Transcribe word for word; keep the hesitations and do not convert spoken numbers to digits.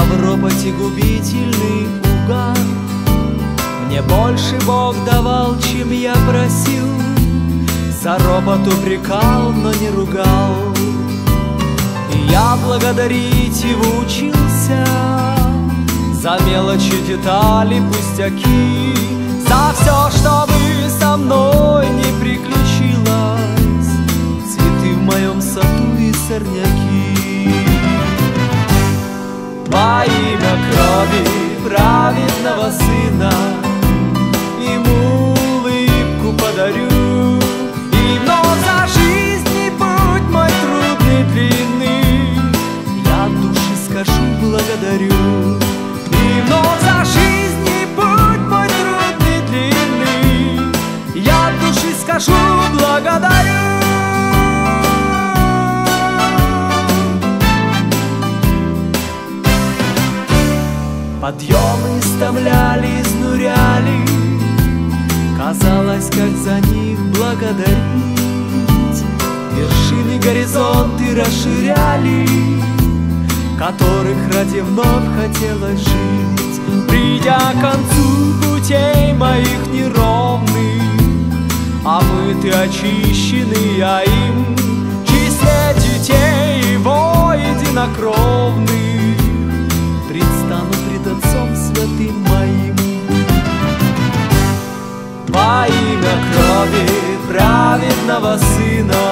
в ропоте губительный угар. Мне больше Бог давал, чем я просил, за ропот упрекал, но не ругал. И я благодарить его учился за мелочи, детали, пустяки, за все, что бы со мной не приключилось, цветы в моем саду и сорняки. Во имя крови праведного сына ему улыбку подарю, и вновь за жизнь и путь мой трудный, длинный я от души скажу благодарю. И вновь за жизнь и путь мой трудный, длинный я от души скажу благодарю. Подъемы истомляли, изнуряли, казалось, как за них благодарить. Вершины горизонты расширяли, которых ради вновь хотелось жить. Придя к концу путей моих неровных, омыты, очищены я им, в числе детей его единокровных предстану пред Отцом святым моим. Во имя крови праведного Сына